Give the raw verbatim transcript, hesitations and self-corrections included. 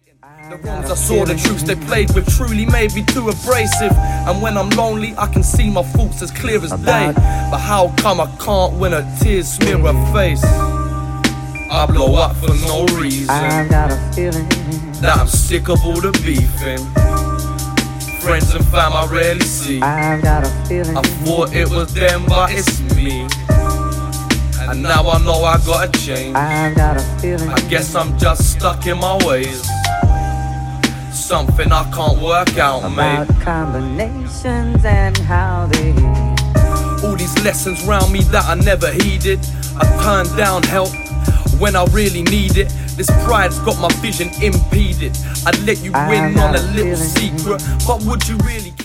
The wrongs I saw, the truths they played with truly made me too abrasive. And when I'm lonely, I can see my faults as clear as day. But how come I can't when her tears smear her face? I blow up for no reason. I've got a feeling that I'm sick of all the beefing. Friends and fam I rarely see. I've got a feeling I thought it was them, but it's me. And now I know I gotta change. I've got a feeling I guess I'm just stuck in my ways. Something I can't work out, about mate. combinations and how they All these lessons round me that I never heeded. I turned down help when I really need it. This pride's got my vision impeded. I'd let you I've in got on a a little feeling secret, but would you really care?